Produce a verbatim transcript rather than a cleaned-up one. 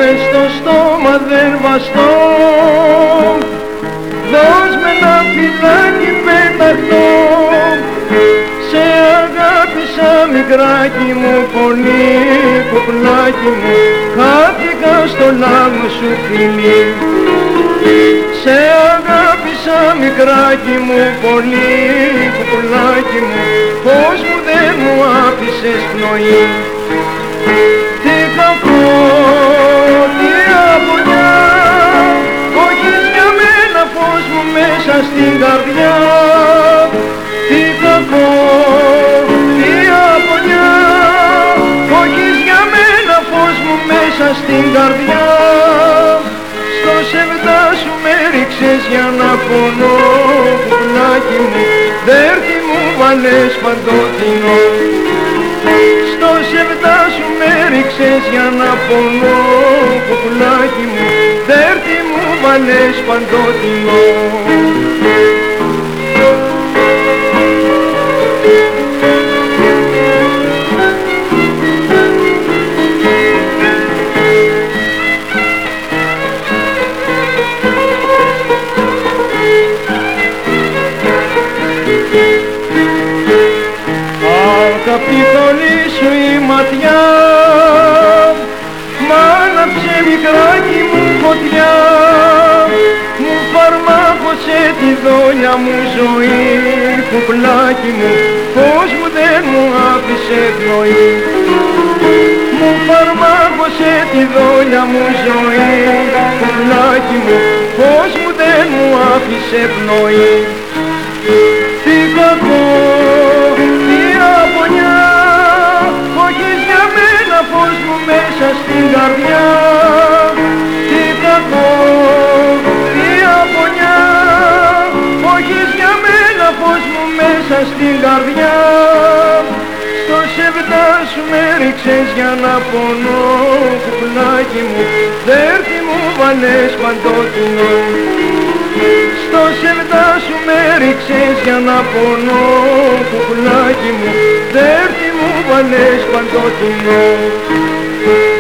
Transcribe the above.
μες στο στόμα δεν βαστώ, δώσ' με ένα φυλάκι πέταχτο. Σε αγάπησα μικράκι μου πολύ, κουκλάκι μου, χάθηκα στο λάμο σου φιλί. Σε αγάπησα μικράκι μου πολύ, κουκλάκι μου, πως μου δεν μου άφησες πνοή. Τι κακό, τι απονιά, έχεις για μένα φως μου μέσα στην καρδιά. Τι κακό, τι απονιά, έχεις για μένα φως μου μέσα στην καρδιά. Στο σεβδά σου με ρίξες για να πονώ, κουκλάκι μου, δέρτη μου βάλες παντοτινό. Στο σεβδά σου με ρίξες για να πονώ, κουκλάκι μου, δέρτη μου βάλες παντοτινό. Απ' τη θολή σου η ματιά μ' άναψε μικράκι μου φωτιά, μου φαρμάκωσε τη δόλια μου ζωή, κουκλάκι μου, πως μου δεν μου άφησε πνοή. Μου φαρμάκωσε τη δόλια μου ζωή, κουκλάκι μου, πως μου δεν μου άφησε πνοή. Τι κακό, τι απονιά, έχεις για μένα φως μου μέσα στην καρδιά. Τι κακό, τι απονιά, έχεις για μένα φως μου μέσα στην καρδιά. Στο σεβδά σου με ρίξες για να πονώ, κουκλάκι μου, δέρτη μου βάλες παντοτινό. Στο σεβδά σου με ρίξες για να πονώ, κουκλάκι μου, δέρτη μου βάλες παντοτινό.